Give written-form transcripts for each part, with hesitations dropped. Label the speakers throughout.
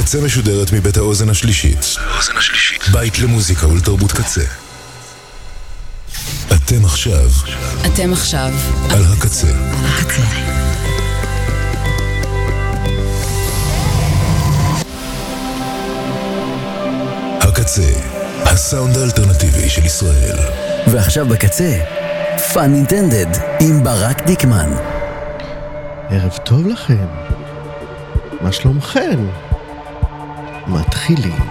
Speaker 1: הקצה משודרת מבית האוזן השלישית. בית למוזיקה ולתרבות קצה. אתם עכשיו על הקצה. הקצה, הסאונד האלטרנטיבי של ישראל.
Speaker 2: ועכשיו בקצה, פאן אינטנדד עם ברק דיקמן.
Speaker 3: ערב טוב לכם. מה שלומכם? מתחילים.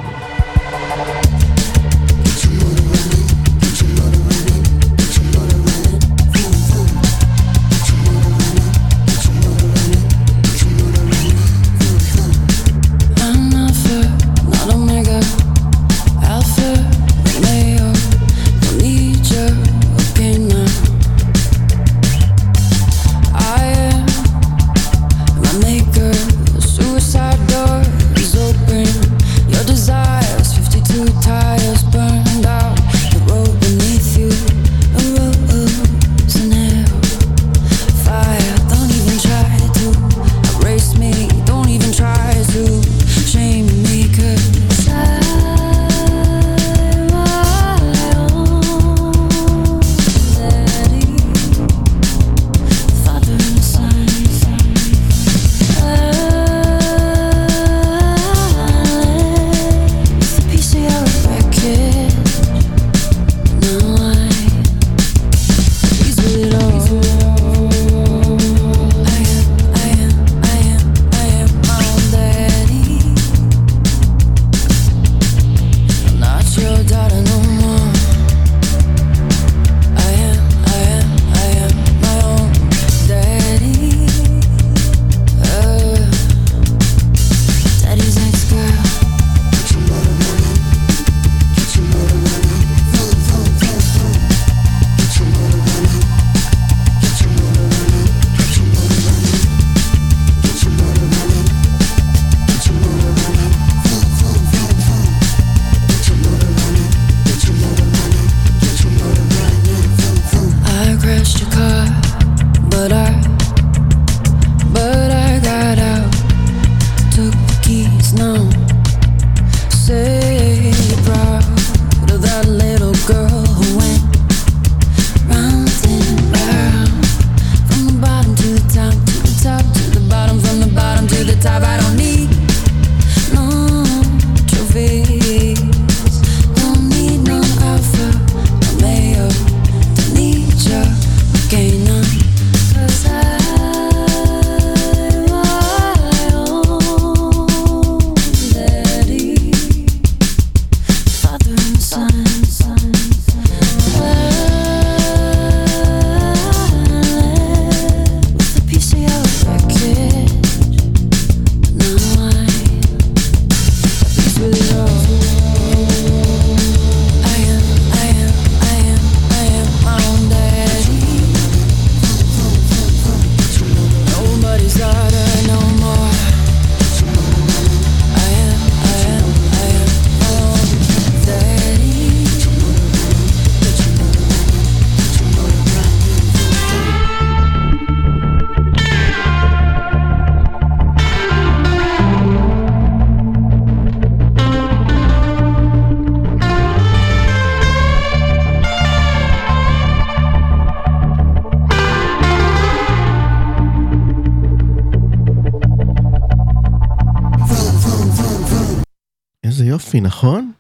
Speaker 3: יופי, נכון?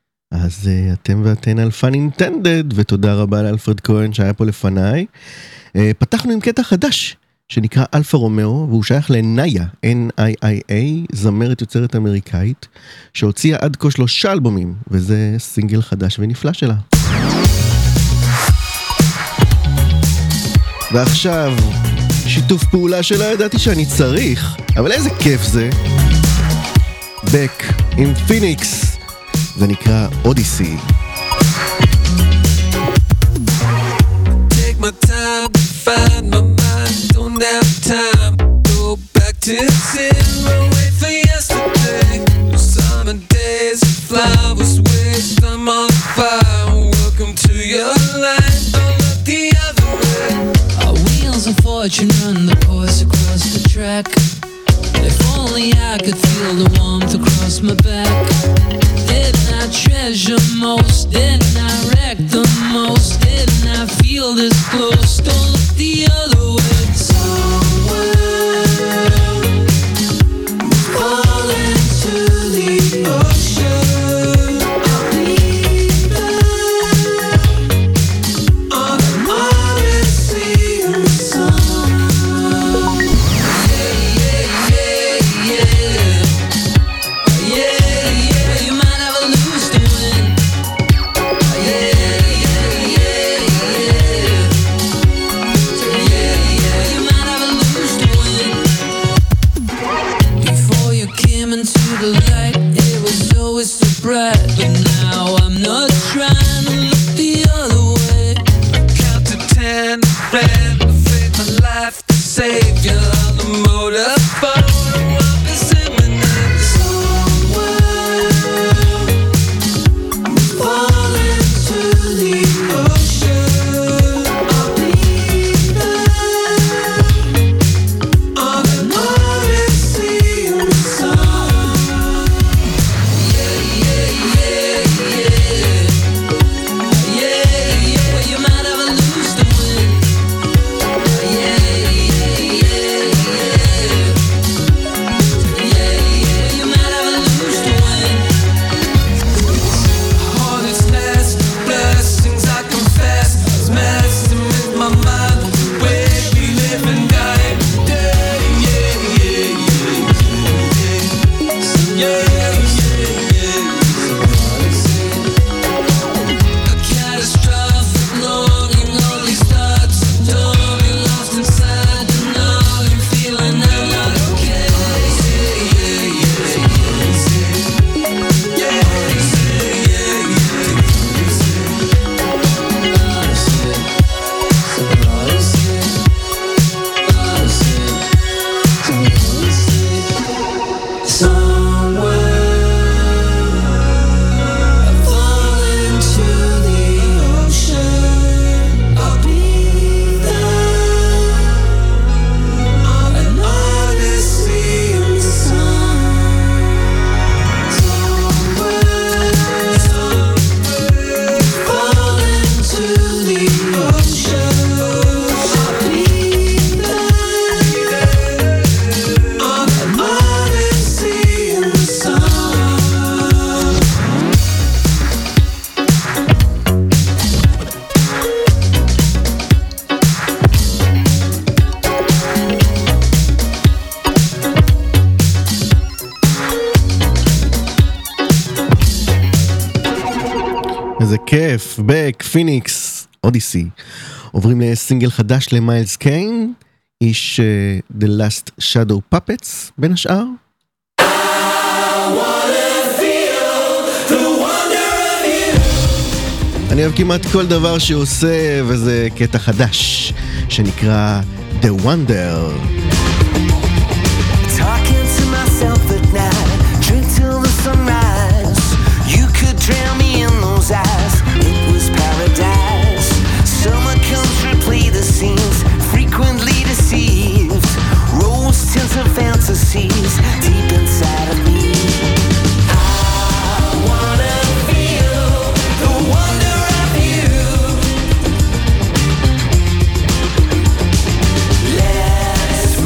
Speaker 3: אז אתם ואתן על פאן אינטנדד, ותודה רבה לאלפרד כהן שהיה פה לפניי. פתחנו עם קטע חדש שנקרא אלפה רומאו, והוא שייך לנאיה, N-I-I-A, זמרת יוצרת אמריקאית, שהוציאה עד כה 3 אלבומים, וזה סינגל חדש ונפלא שלה. ועכשיו, שיתוף פעולה שלא ידעתי שאני צריך, אבל איזה כיף זה. בק עם פיניקס, זה נקרא אודיסי.
Speaker 4: Take my time to find my mind, don't have time, go back to zero, wait for yesterday. Summer days, flowers waste, I'm on fire, welcome to your life, don't look the other way. Our wheels of fortune run the course across the track. They fall only I could feel the warmth across my back. Didn't I treasure most? Didn't I wreck the most? Didn't I feel this close? Don't look the other way. Somewhere fall into the ocean. I'll be there on the Odyssey and the sun. You might have a lose to win. You might have a lose to win. Before you came into the light, it was always so bright, but now I'm not trying to look the other way. Count to 10, ran, fake my life to save you on the motorboat.
Speaker 3: איזה כיף, בק, פיניקס, אודיסי. עוברים לסינגל חדש למיילס קיין, איש The Last Shadow Puppets, בין השאר. אני אוהב כמעט כל דבר שהוא עושה, וזה קטע חדש, שנקרא The Wonder.
Speaker 5: Talking to myself at night, drink till the sunrise. You could drown me in those eyes. It was paradise. Summer comes replay the scenes, frequently deceived. Rose tints of fantasies deep inside of me. I wanna feel the wonder of you. Let's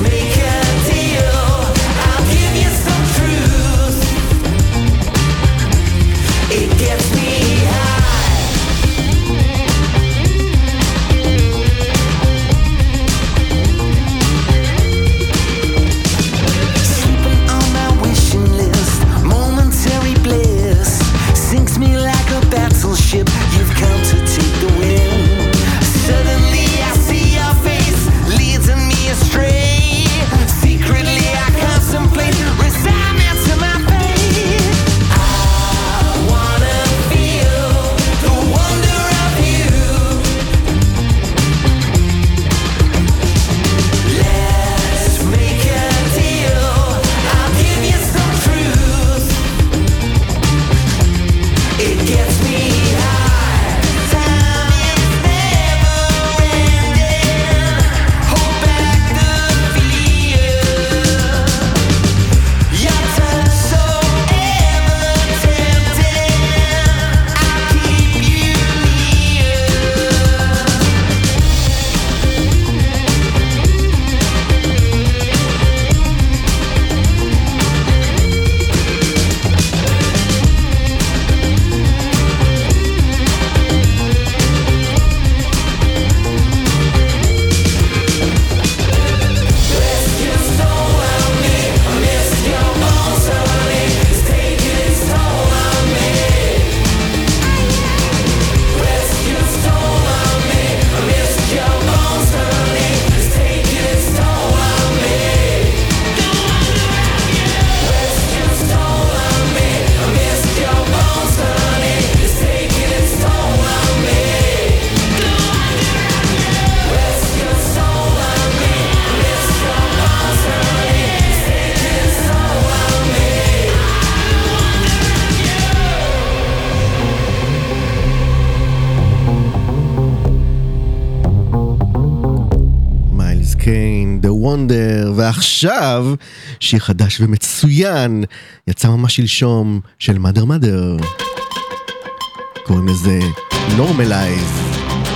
Speaker 3: וונדר, ועכשיו שיר חדש ומצוין, יצא ממש שלשום, של Mother Mother. קוראים לזה Normalize.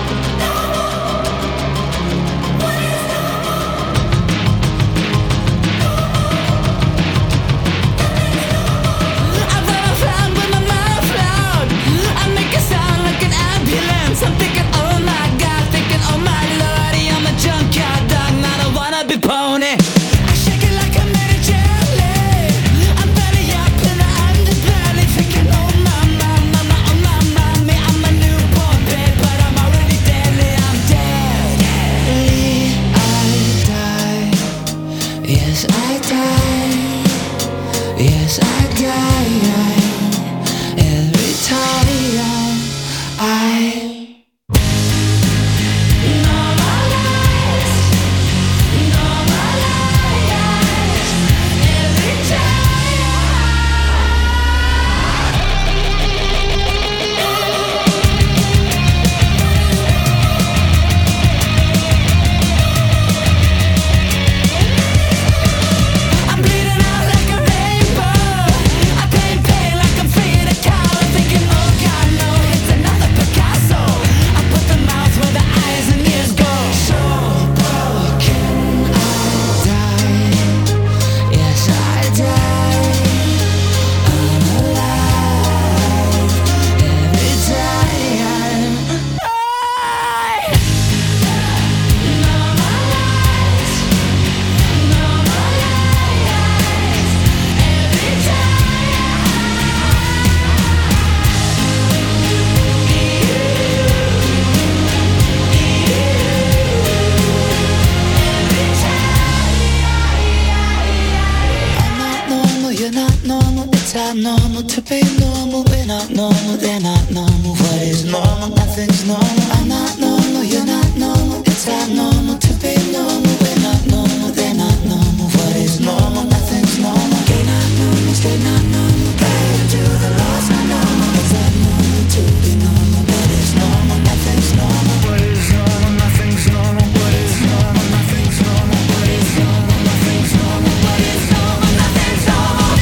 Speaker 6: I'm thinking, oh my God, thinking, oh my lordy, I'm a junkyard dog, not a wannabe pony. I shake it like I made a jelly. I'm belly up in the underbelly, thinking, oh my mama, oh my mommy, I'm a newborn babe, but I'm already deadly. I'm deadly. I die. Yes, I die. Yes, I die. Every time I normal to be normal, we're not normal, they're not normal. What is normal? Nothing's normal. I'm not normal, you're not normal. It's abnormal to be normal, we're not normal, they're not normal. What is normal? Nothing's normal. Gay not normal, straight not normal. Prior to the laws are normal. It's abnormal to be normal. What is normal? Nothing's normal. What is normal? Nothing's normal. What is normal? Nothing's normal. What is normal? Nothing's normal. What is normal? Nothing's normal.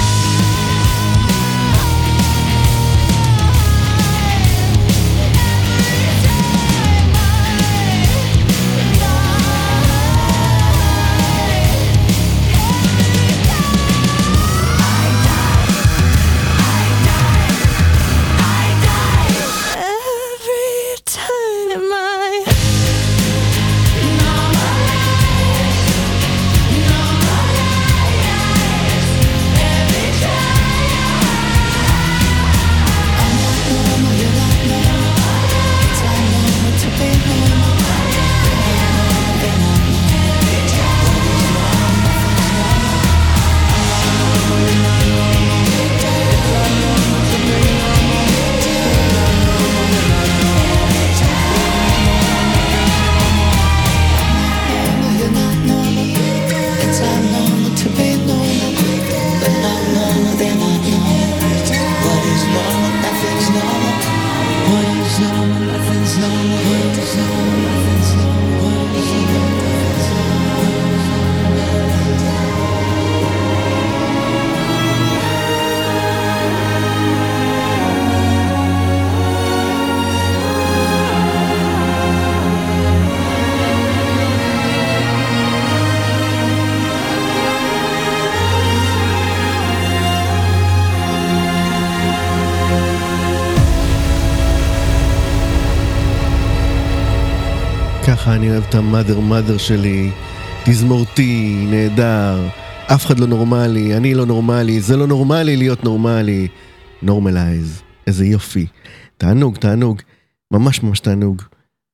Speaker 3: ככה אני אוהב את המאדר שלי, תזמורתי, נהדר, אף אחד לא נורמלי, אני לא נורמלי, זה לא נורמלי להיות נורמלי. Normalize, איזה יופי, תענוג, תענוג, ממש ממש תענוג.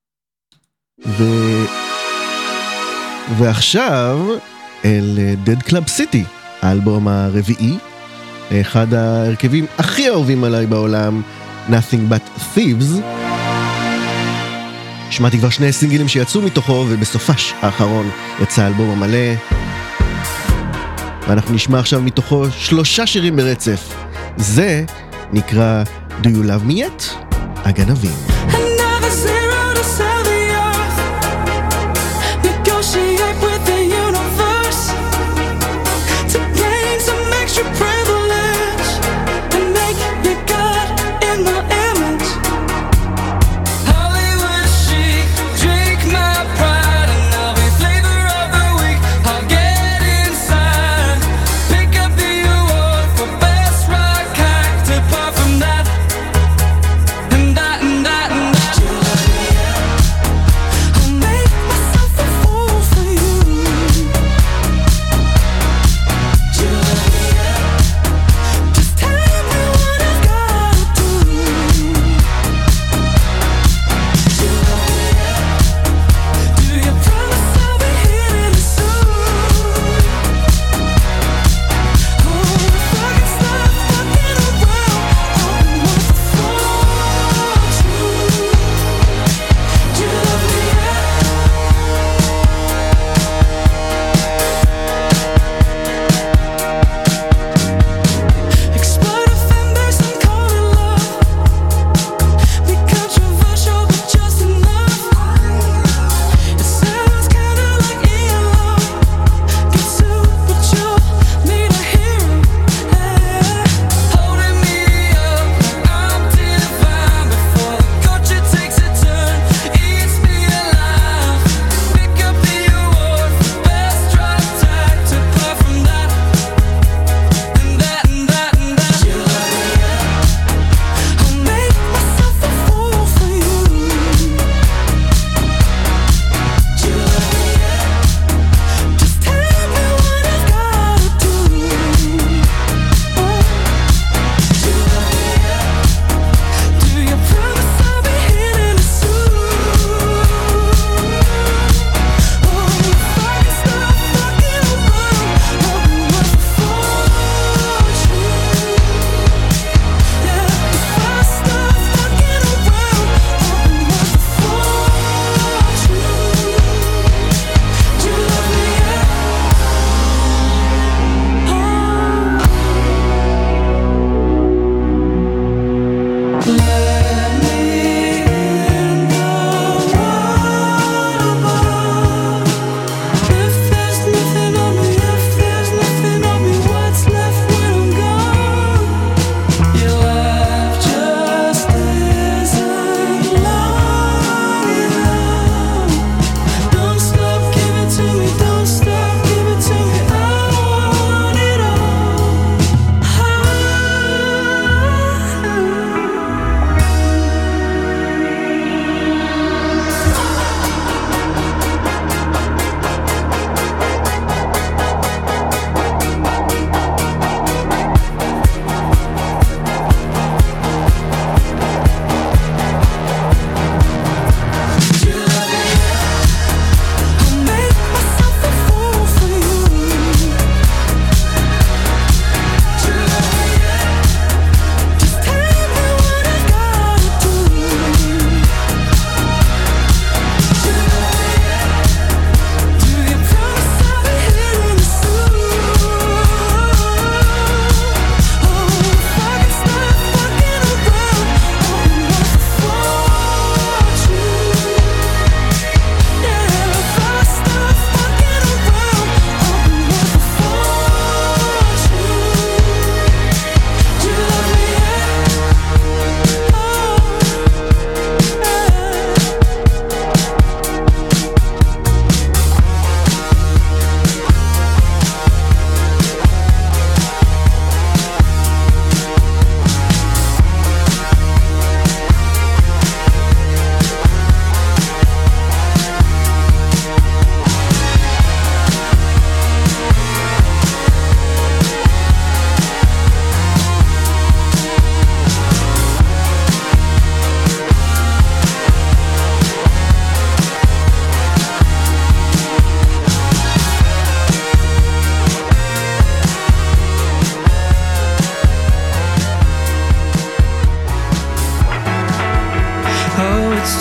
Speaker 3: ועכשיו אל Dead Club City, האלבום הרביעי, אחד ההרכבים הכי אהובים עליי בעולם, Nothing But Thieves. שמעתי כבר שני סינגלים שיצאו מתוכו, ובסופש האחרון יצא האלבום המלא. ואנחנו נשמע עכשיו מתוכו 3 שירים ברצף. זה נקרא Do You Love Me Yet? הגנבים.
Speaker 6: Another zero to sell the earth. Negotiate with the universe.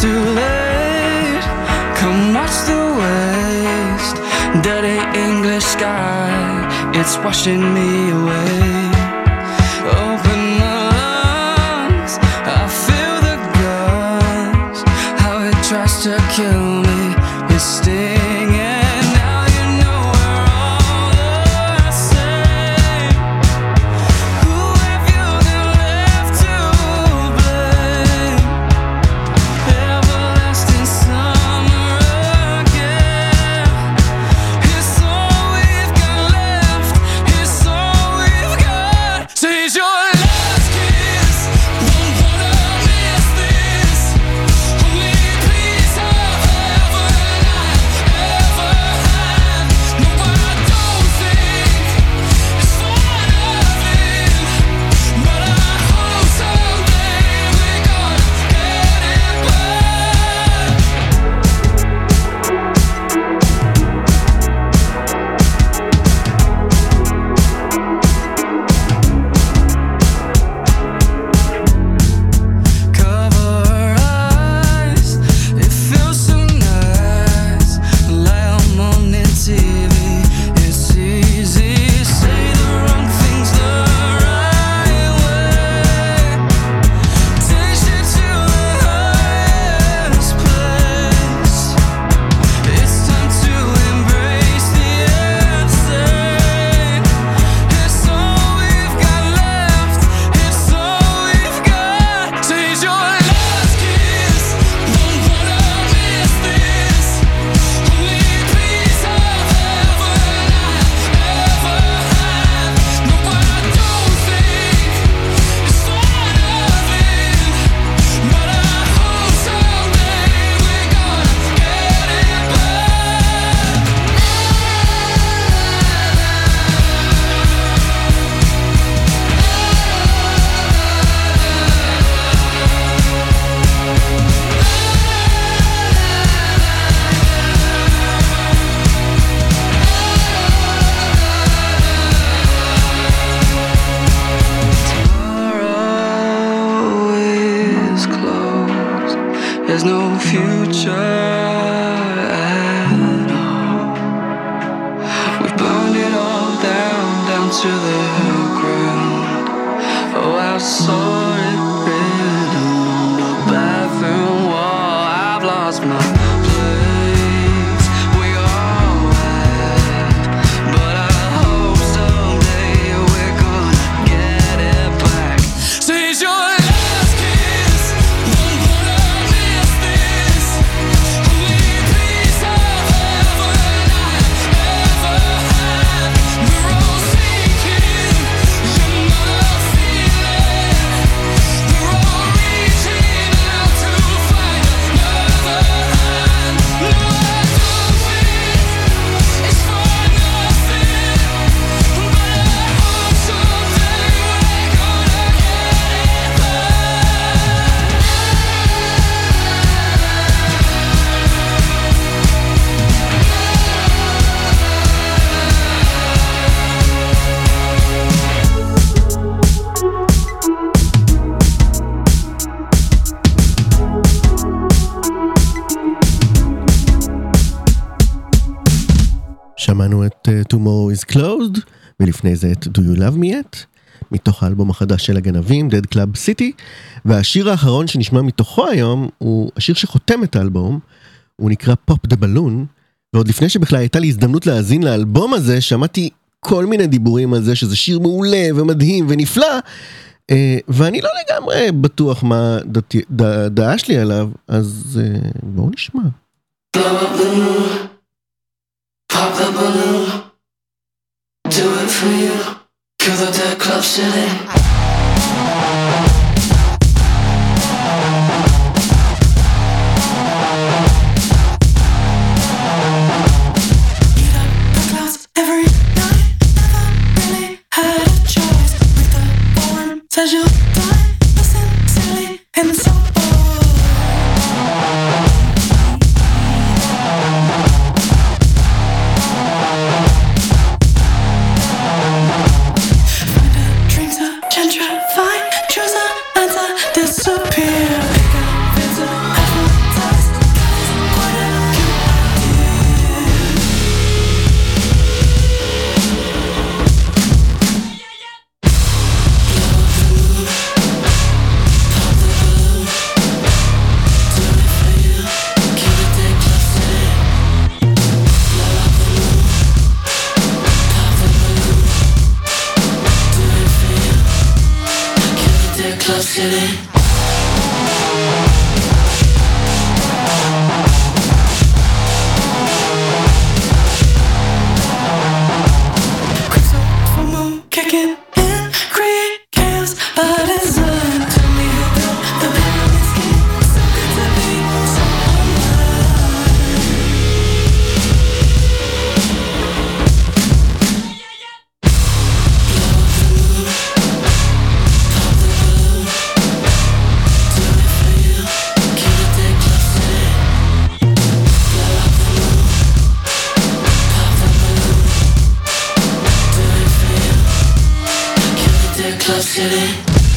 Speaker 7: too late. Come watch the waste. Dirty English sky, it's washing me away. Open my lungs, I feel the guns. How it tries to kill me is stinging. Now you know we're all the same. Who have you been left to blame? Everlasting summer again. It's all we've got left. It's all we've got. So here's your last kiss. Don't wanna miss this. Only piece of heaven I ever had. No, I don't think it's for nothing, but I hope someday we're gonna get it back. Cover her eyes, it feels so nice. Lie on TV, it's easy. Say the wrong things the right way. Takes you to the highest place. It's time to embrace the insane. It's all we've got left. It's all we've got. So here's your last kiss. Don't wanna miss this. Only piece of heaven I ever had. No, I don't think it's for nothing, but I hope someday we're gonna get it back. Tomorrow is closed. There's no future at all. We've burned it all down to the ground. Oh, I saw it written on the bathroom wall. I've lost my place. We all have, but I hope someday we're gonna get it back. So here's your last kiss. Don't wanna miss this. Only piece of heaven I ever had. We're all sinking. You're not a feeling. We're all reaching out to find another hand. No, I don't think it's for nothing, but I hope someday we're gonna get it back.
Speaker 3: שמענו את Tomorrow is Closed, ולפני זה את Do You Love Me Yet, מתוך האלבום החדש של הגנבים, Dead Club City, והשיר האחרון שנשמע מתוכו היום, הוא השיר שחותם את האלבום, הוא נקרא Pop the Balloon, ועוד לפני שבכלל הייתה לי הזדמנות להאזין לאלבום הזה, שמעתי כל מיני דיבורים על זה, שזה שיר מעולה ומדהים ונפלא, ואני לא לגמרי בטוח מה דעה שלי עליו, אז בואו נשמע.
Speaker 7: Blow up the moon, pop the balloon, do it for you, kill the dead club city. Every night, never really had a choice. With the born says you'll die, listen silly and so bored. Find a dream to gentrify, choose a answer, disappear. Pick up, it's a apple.
Speaker 6: Club City. Kicking in, create chaos by design. Tell me who built the pyramid scheme. So good to be so Club City.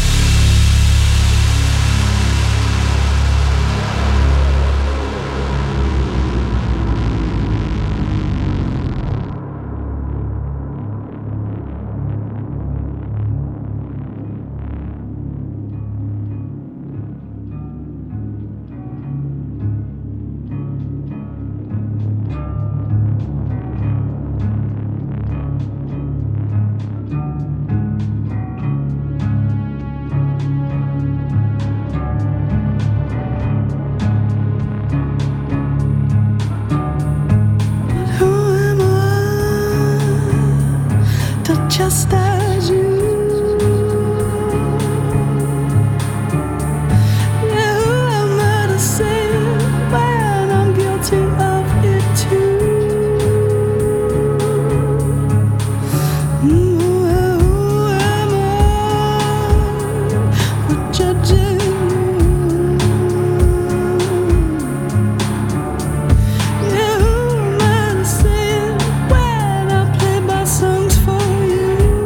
Speaker 6: Just as you, yeah, who am I to say when I'm guilty of it too? Who am I for judging you? Yeah, who am I to say when I play my songs for you?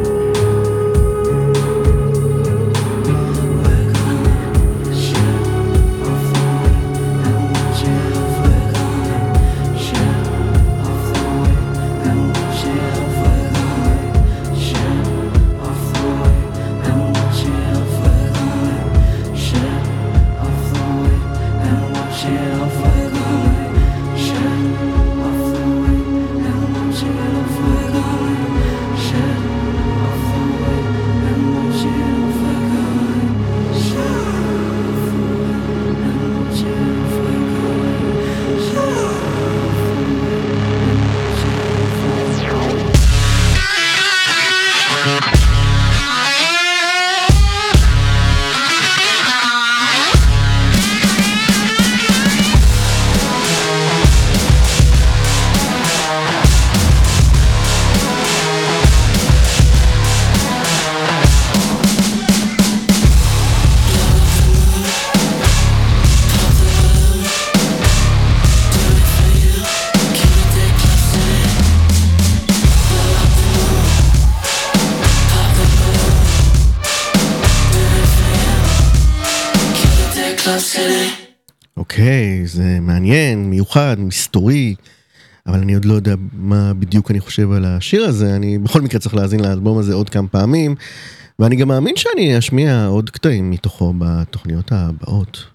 Speaker 3: אוקיי, זה מעניין, מיוחד, מסתורי, אבל אני עוד לא יודע מה בדיוק אני חושב על השיר הזה. אני בכל מקרה צריך להאזין לאלבום הזה עוד כמה פעמים, ואני גם מאמין שאני אשמיע עוד קטעים מתוכו בתוכניות הבאות.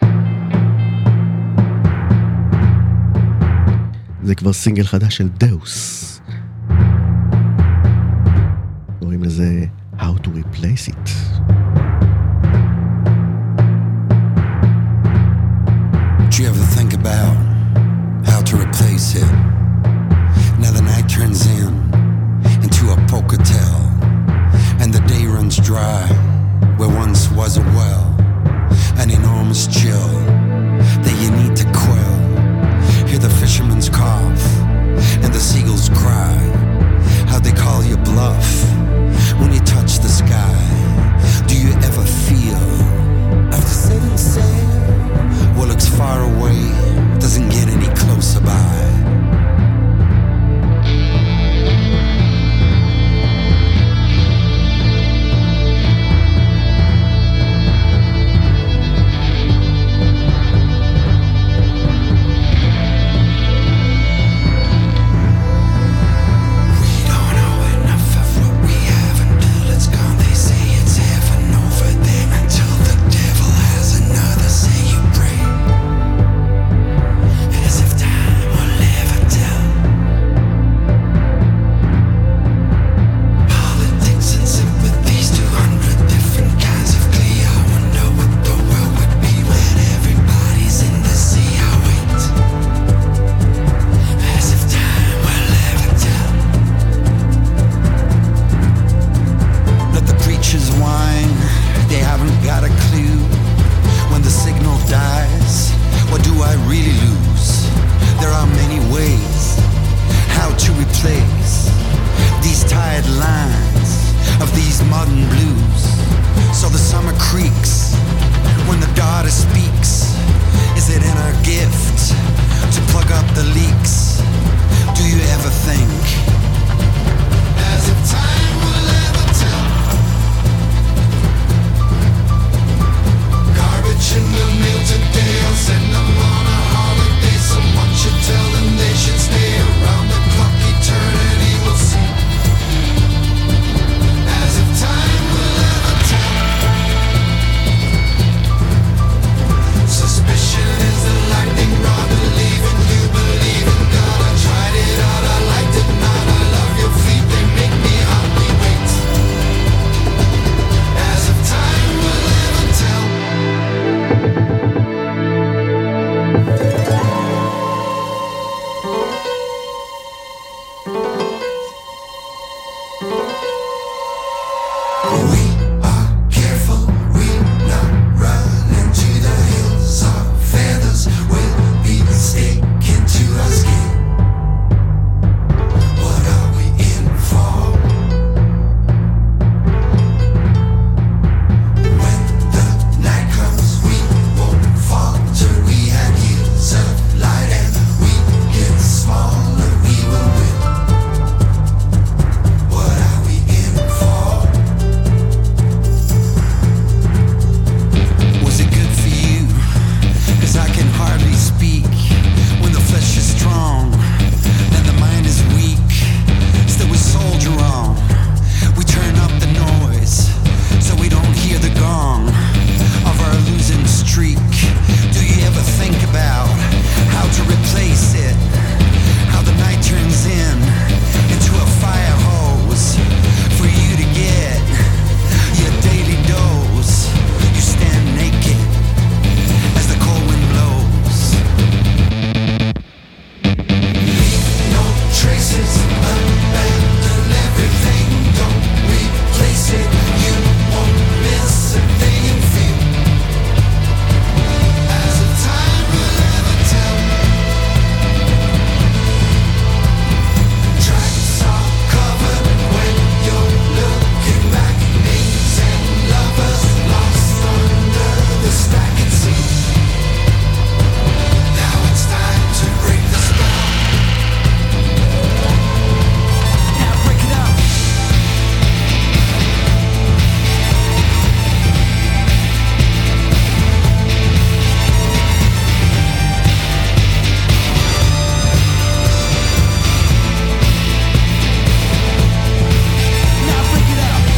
Speaker 3: זה כבר סינגל חדש של דאוס. קוראים לזה How to Replace It.
Speaker 8: Do you ever think about how to replace it? Now the night turns into a poker tell, and the day runs dry where once was a well, an enormous chill that you need to quell. Hear the fisherman's cough and the seagulls cry, how they call you bluff when you touch the sky. Do you ever feel after setting sail what looks far away doesn't get any closer by? We don't know enough of what we have until it's gone, they say. I really lose? There are many ways how to replace these tired lines of these modern blues. So the summer creaks when the daughter speaks. Is it in her gift to plug up the leaks? Do you ever think, as if time will ever tell? Garbage in the mail today, I'll send them on a holiday. Someone should tell them they should stay around the clock. Eternity will see. As if time will ever tell. Suspicion is the lightning rod. Believe in you, believe in God. I tried it out, I liked it not. I love your feet, they make me hardly wait. As if time will ever tell. We are careful, we'll not run into the hills. Our feathers will be sticking to our skin. What are we in for? When the night comes, we won't falter. We had years of light and we get smaller, we will win. What are we in for? Was it good for you? 'Cause I can hardly speak when the flesh is strong and the mind is weak. Still we soldier on. We turn up the noise so we don't hear the gong of our losing streak. Do you ever think about how to replace it? How the night turns into a fire hose for you to get your daily dose. You stand naked as the cold wind blows. Leave no traces, abandon everything, don't replace it. You won't miss a thing and feel as if time will ever tell. Tracks are covered when you're looking back. Names and lovers lost under the stack and sea. Now it's time to break the spell. Now break it up. Now break it up.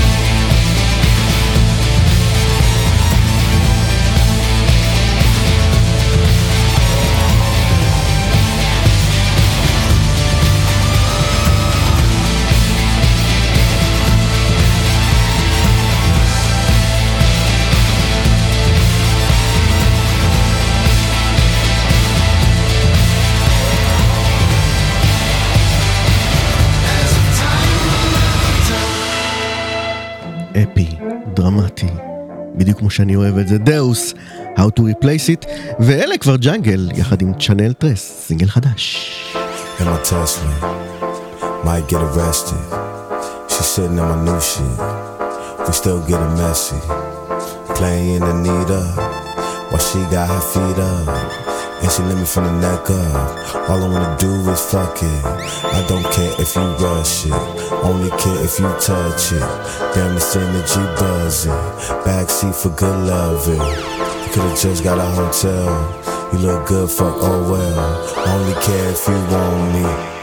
Speaker 8: As if time will ever tell.
Speaker 3: אפי, דרמטי, בדיוק כמו שאני אוהב את זה, דאוס, How to Replace It, ואלה כבר ג'אנגל, יחד עם צ'אנל טרס, סינגל חדש.
Speaker 9: Emma Tesla might get arrested. She sitting in my new shit. We still getting messy. Playing Anita while she got her feet up. And she let me from the neck up. All I wanna do is fuck it. I don't care if you rush it. Only care if you touch it. Damn, this energy buzzing. Backseat for good loving. You could've just got a hotel. You look good, fuck, oh well. Only care if you want me.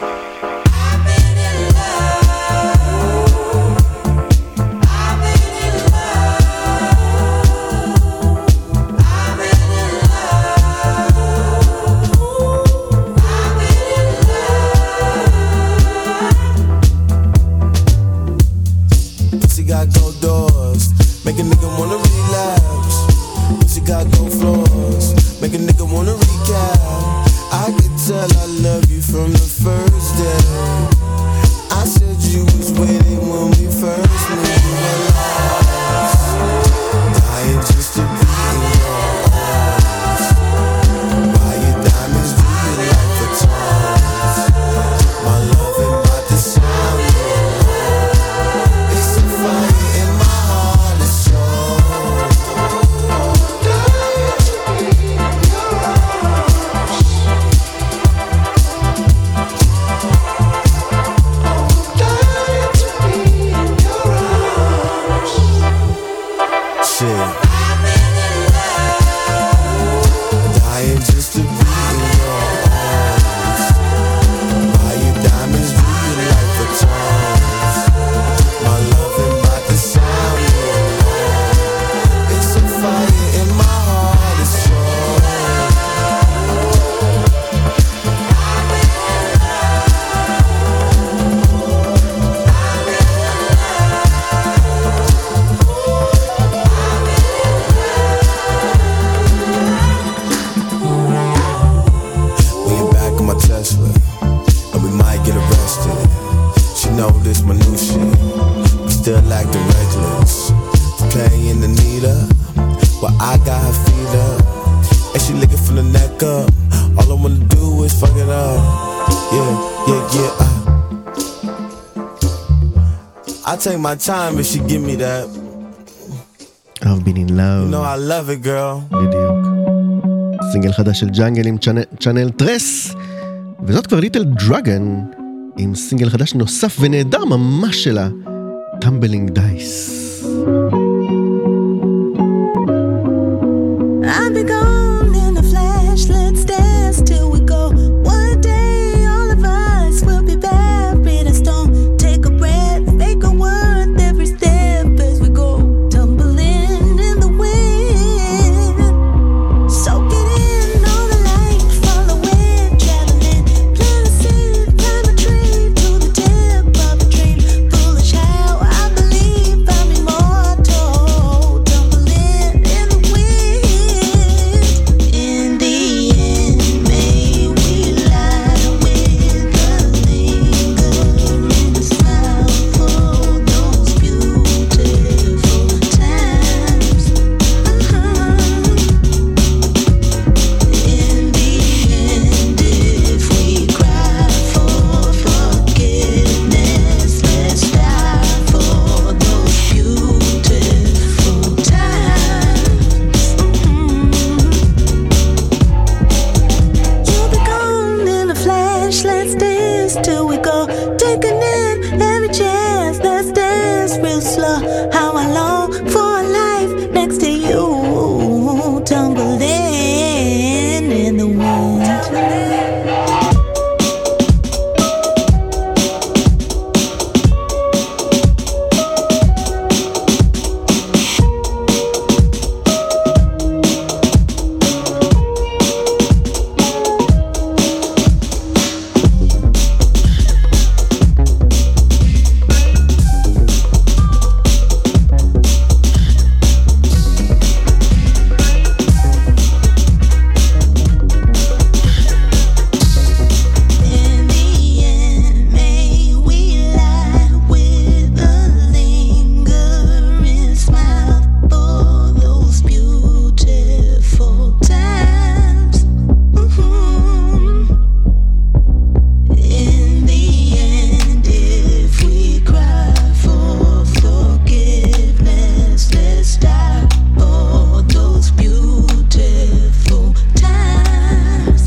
Speaker 9: Pussy got gold doors, make a nigga wanna relapse. Pussy got gold floors, make a nigga wanna recap. I could tell I love you from the first day. I said you was waiting when we first met. You were lost, dying just to be in your arms. shit. Dying just to be in your arms. Buy you diamonds, do you like the charms? My loving by the sound of your alarm. It's a fire in my heart, it's strong. Tesla, and we might get arrested. She know this my new shit, but still acting reckless. Playing Anita, but I got her feet up, and she licking from the neck up. All I wanna do is fuck it up. Yeah. I take my time if she give me that.
Speaker 3: I've been in love.
Speaker 9: You know I love it, girl.
Speaker 3: בדיוק. סינגל חדש של ג'אנגל עם צ'אנל טרס. וזאת כבר ליטל דרגן עם סינגל חדש נוסף ונהדר ממש שלה, טמבלינג דייס.
Speaker 10: I'll be gone in a flash, let's dance till we go. One day all of us will be buried in stone. Take a breath, make a word every step as we go. Tumbling in the wind, soaking in all the light, following, traveling, plant a seed, climb a tree to the tip of a dream. Foolish how I believe I'm immortal. Tumbling in the wind. In the end, may we lie with a lingering smile for those beautiful times. In the end, if we cry for forgiveness, let's die for those beautiful times. You'll be gone in a flash, let's dance till we go. Taking in every chance, let's dance real slow. How I long for a life next to you, tumbling in the wind. In the end, may we lie with a lingering smile for those beautiful times. In the end, if we cry for forgiveness, let's die for those beautiful times.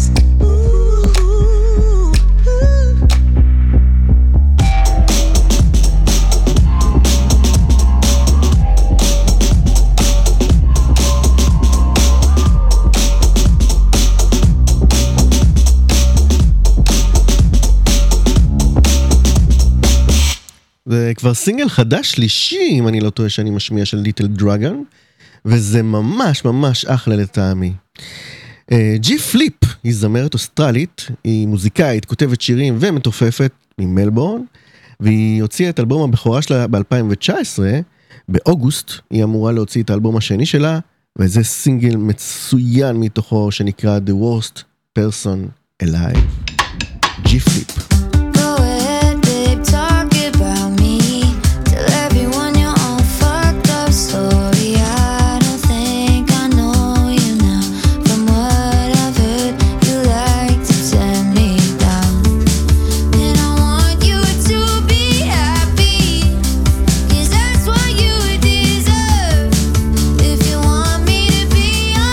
Speaker 3: זה כבר סינגל חדש שלישי, אם אני לא טועה שאני משמיע, של ליטל דרגן, וזה ממש ממש אחלה לטעמי. ג'י פליפ היא זמרת אוסטרלית, היא מוזיקאית, כותבת שירים ומתופפת ממלבורן, והיא הוציאה את אלבום הבכורה שלה ב-2019, באוגוסט היא אמורה להוציא את האלבום השני שלה, וזה סינגל מצוין מתוכו שנקרא The Worst Person Alive. ג'י פליפ.
Speaker 10: Go ahead, babe, talk about me. Tell everyone your own fucked up story. I don't think I know you now. From what I've heard, you like to tear me down. And I want you to be happy, 'cause that's what you deserve. If you want me to be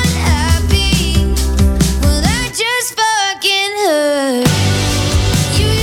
Speaker 10: unhappy, well that just fucking hurt. You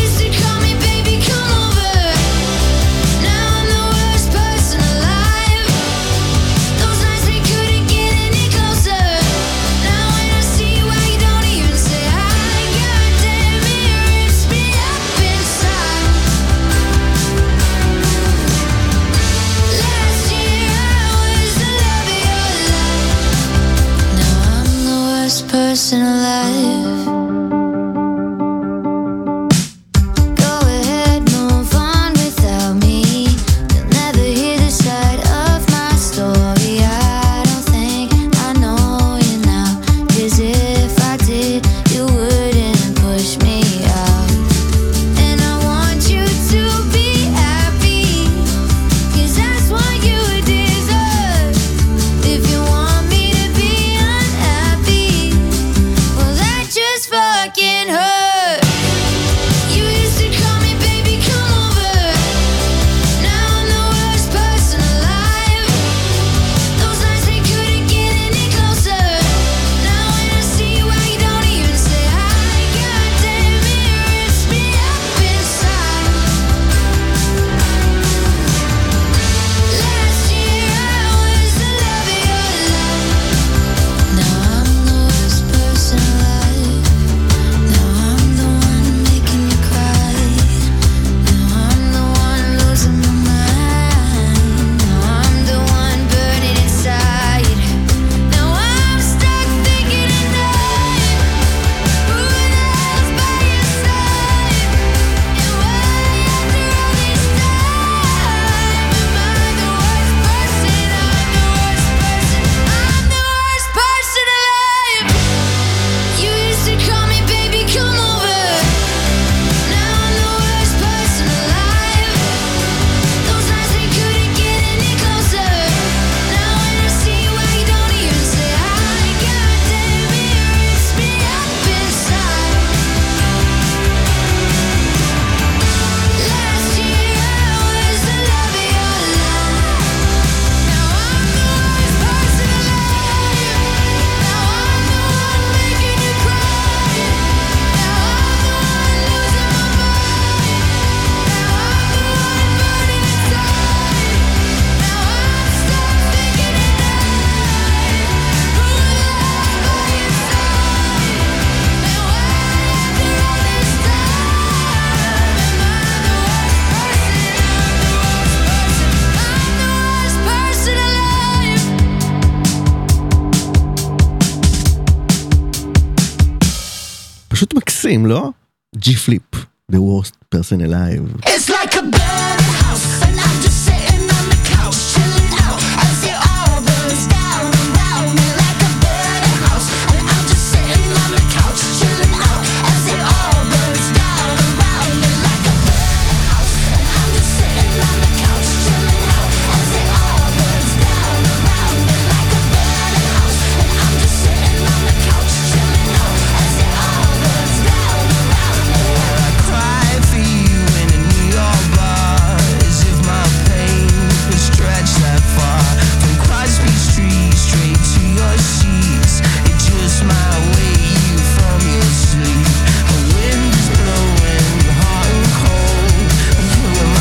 Speaker 3: מקסים, לא? G-Flip, the worst person alive.
Speaker 6: It's like a burning house, and I'm just sitting on the couch, chilling out as it all burns down around me. Like a burning house, and I'm just sitting on the couch, chilling out as it all burns down around me. Like a burning house, and I'm just sitting on the couch, chilling out as it all burns down around me. Like a burning house, and I'm just sitting on the couch, chilling out as it all burns down around me.
Speaker 11: I cry for you in a New York bar, as if my pain could stretch that far. From Crosby Street straight to your sheets, it just might wake you from your sleep. The wind is blowing hot and cold, and who am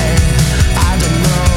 Speaker 11: I don't know.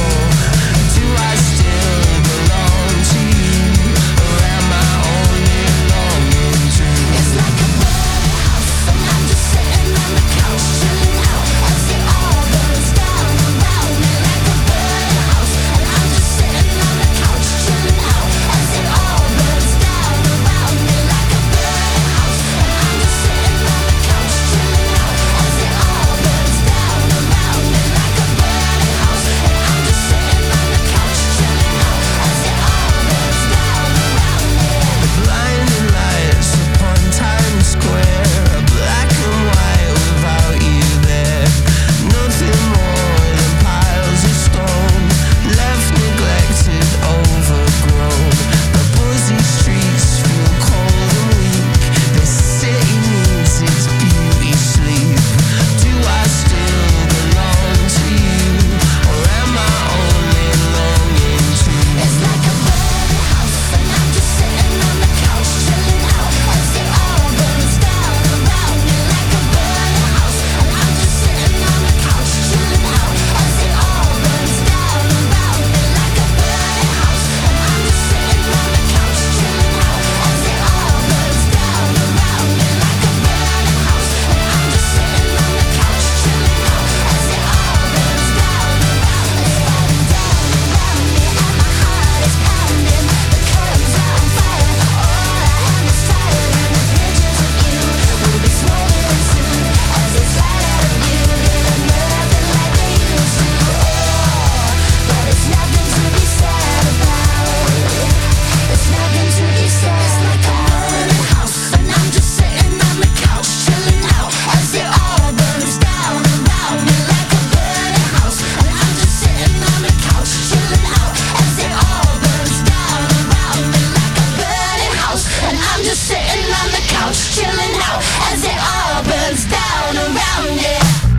Speaker 11: Do I still belong to you, or am I only longing to?
Speaker 6: It's like a burning house, and I'm just sitting on the couch, chilling out as it all burns down around me. Like a burning house, and I'm just sitting on the couch, chilling out as it all burns down around me. Like a burning house, and I'm just sitting on the couch, chilling out as it all burns down around me. Like a burning house, and I'm just sitting on the couch, chilling out as it all burns down around me.
Speaker 11: The blinding lights upon Times Square are black and white without you there. Nothing more than piles of stone, left neglected, overgrown. The busy streets feel cold and weak. The city needs its beauty sleep. Do I still belong to you, or am I only longing to?
Speaker 6: It's like a burning house, and I'm just sitting on the couch, chilling out as it all burns down around me. Like a burning house, and I'm just sitting on the couch, chilling out as it all burns down around me. Like a burning house, and I'm just sitting on the couch, chilling out as it all burns down around me. Like a burning house, and I'm just sitting on the couch, chilling out as it all burns down around me. It's burning down around me, and my heart is pounding. The curtains are on fire, all I am is tired, and the pictures of you will be smoldering soon as they slide out of you. They look nothing like they used to. Oh, but it's nothing to be sad about. It's nothing to be sad. It's like a burning house, and I'm just sitting on the couch, chilling out as it all burns down around me. Like a burning house, and I'm just sitting on the couch, chilling out as it all burns down around me. Like a burning house, and I'm just sitting on the couch, chilling out as it all burns down around me.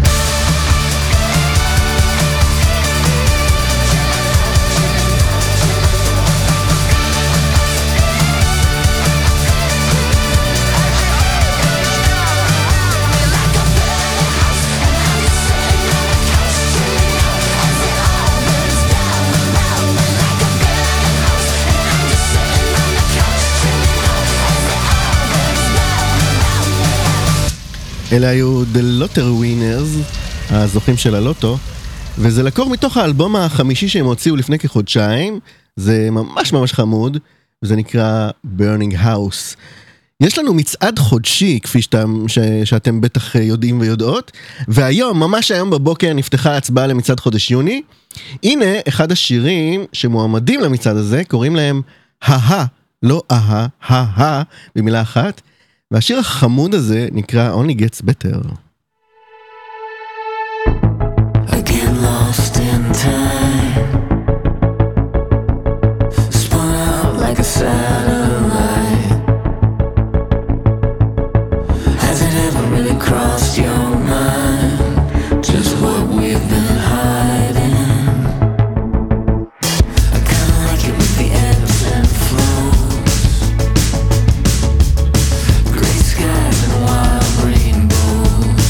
Speaker 3: אלה היו The Lottery Winners, הזוכים של הלוטו, וזה לקור מתוך האלבום החמישי שהם הוציאו לפני כחודשיים. זה ממש ממש חמוד, וזה נקרא Burning House. יש לנו מצעד חודשי, כפי שאתם בטח יודעים ויודעות, והיום, ממש היום בבוקר, נפתחה הצבעה למצעד חודש יוני. הנה אחד השירים שמועמדים למצעד הזה, קוראים להם הה, לא אהה, הה, במילה אחת, והשיר החמוד הזה נקרא Only Gets Better.
Speaker 5: I get lost in time, spun out like a satellite. Has it ever really crossed your mind just what we've been hiding? I kinda like it with the ebbs and flows, gray skies and wild rainbows.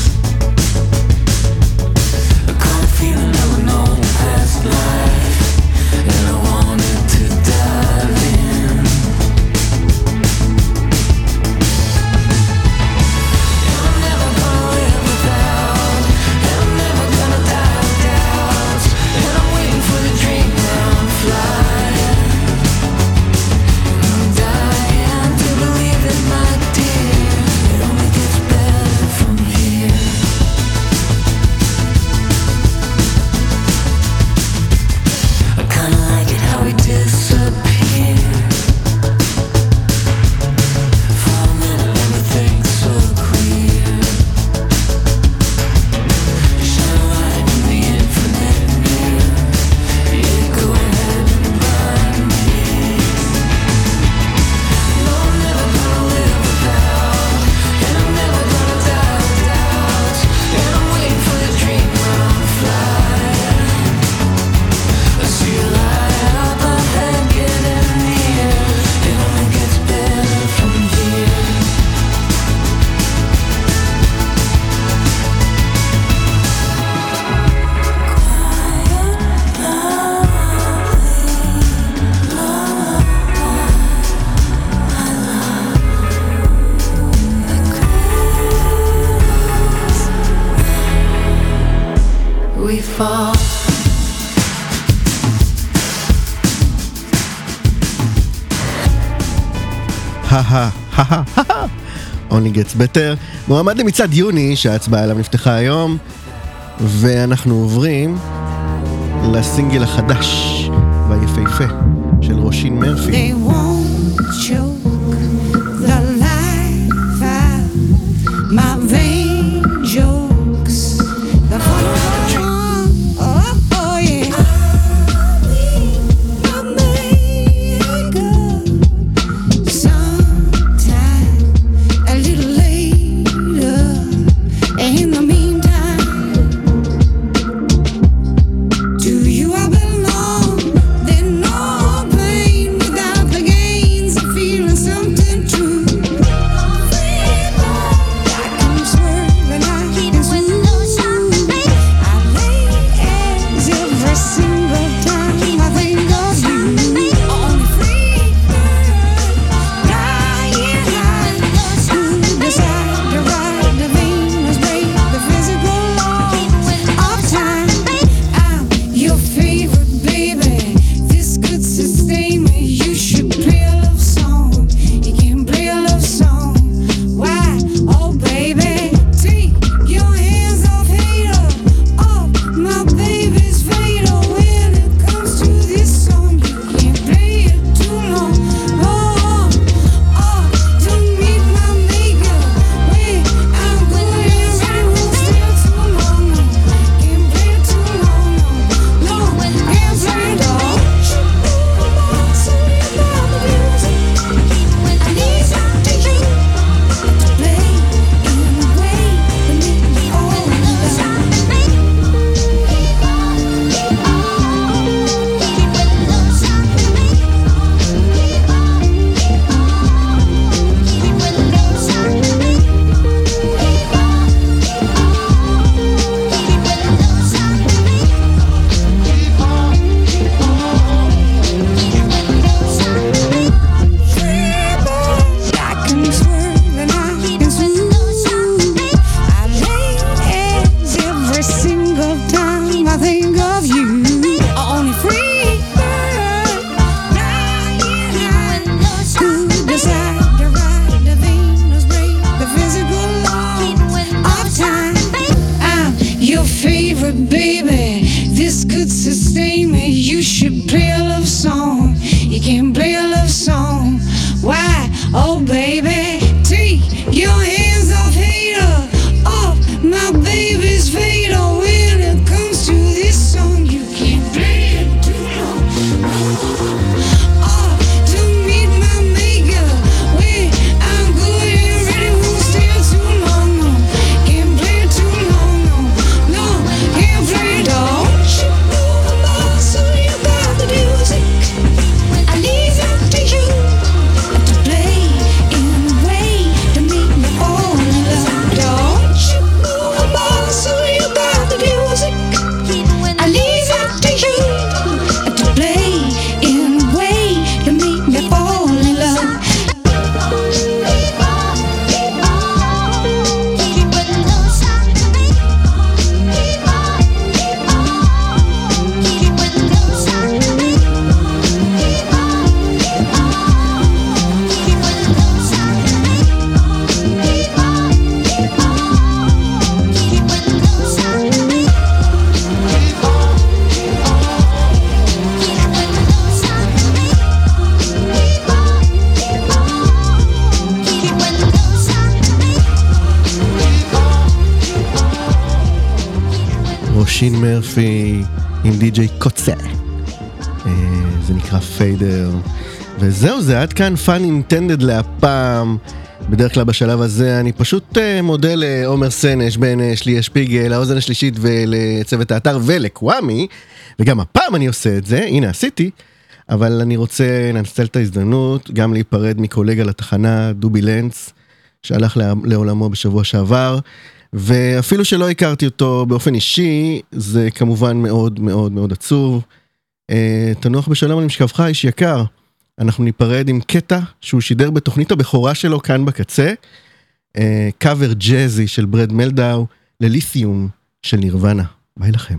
Speaker 5: I caught a feeling that would know past life, and I wanted to dive in.
Speaker 3: Only Gets Better, מועמד למצעד יוני שההצבעה עליו נפתחה היום, ואנחנו עוברים לסינגל החדש והיפהפה של רושין מרפי.
Speaker 10: They won't choke the life out my vain jokes. The fun oh yeah. I'll be makeup sometime a little later. In the meantime, to you I belong. Then no pain without the gains of feeling something true. I can swerve and I can smooth. I lay eggs every single time I think of you. Only free bird, flying high. Who decide to ride the Venus, break the physical law of time? I'm your favorite baby. This could sustain me. You should play a love song. You can play a love song. Why? Oh baby, take your hands off hater. Oh my baby's fatal. When it comes to this song, you can't play it too long. Oh, don't meet my maker. Wait, I'm good and ready. Won't stay too long. Can't play it too long. No, can't play it all. So you got the music. I need something to play in a way that make me all I can swerve and I can smooth. I lay eggs every single time I think of you. Only free bird, flying high. Who decide to ride the Venus, break the physical law of time? I'm your favorite baby. This could sustain me. You should play a love song. You can play a love song. Why? Oh baby, take your hands off hater. Off my baby's fatal. When it comes to this song, you can't play it too long. Oh, to meet my maker. Wait, I'm good and ready. Won't stay too long. No, can't play it too long. No, can't play it all. So you got the music. I leave it to you to play in a way to make me fall in love. Don't you move on, so you got the music. I leave it to you to play in a way to make me fall in love.
Speaker 3: רושין מרפי עם די.ג'יי קוצה, זה נקרא פיידר. וזהו, זה עד כאן פאן אינטנדד להפעם. בדרך כלל בשלב הזה אני פשוט מודה לעומר סנש, בן שלי שפיגל, האוזן השלישית, ולצוות האתר ולקוואמי, וגם הפעם אני עושה את זה, הנה עשיתי, אבל אני רוצה לנצל את ההזדמנות גם להיפרד מקולגה לתחנה, דובי לנץ, שהלך לעולמו בשבוע שעבר, ואפילו שלא הכרתי אותו באופן אישי, זה כמובן מאוד מאוד מאוד עצוב. תנוח בשלום על משכבך, איש יקר. אנחנו ניפרד עם קטע שהוא שידר בתוכנית הבכורה שלו כאן בקצה, קאבר ג'אזי של ברד מלדאו לליתיום של נירוונה. ביי לכם.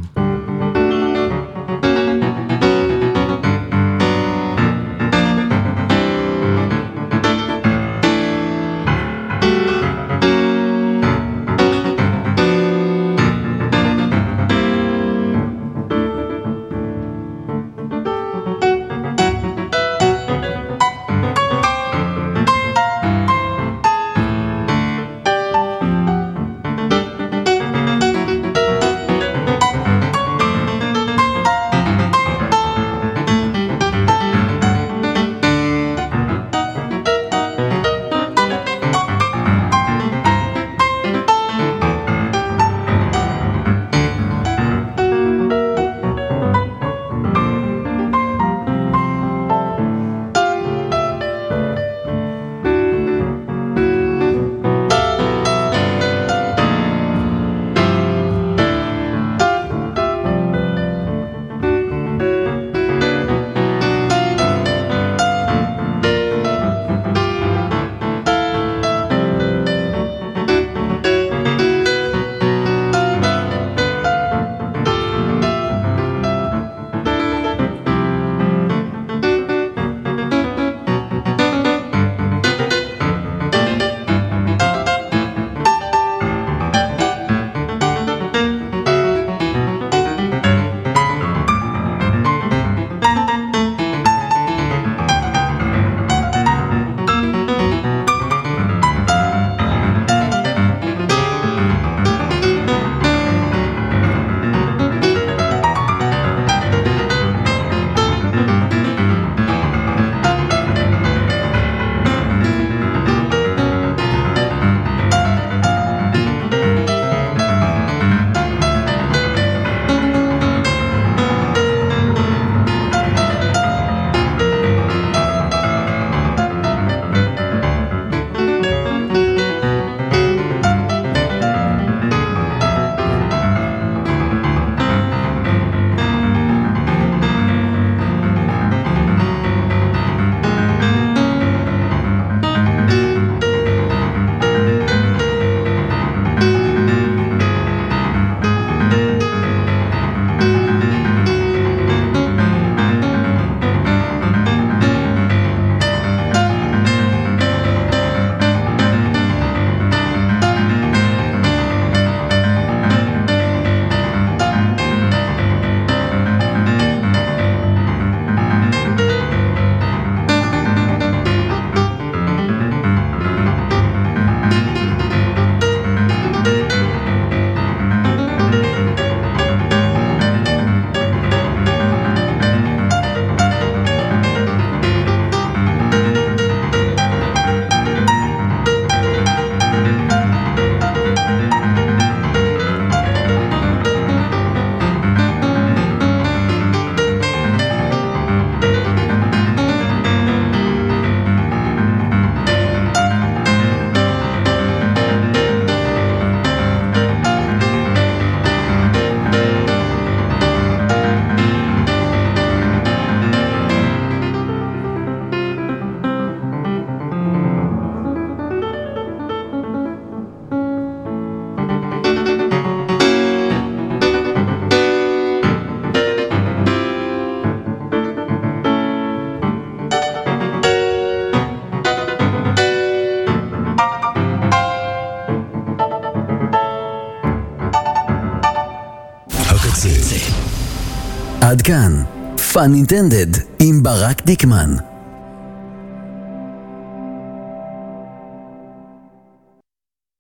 Speaker 2: עד כאן, Fun Intended עם ברק דיקמן.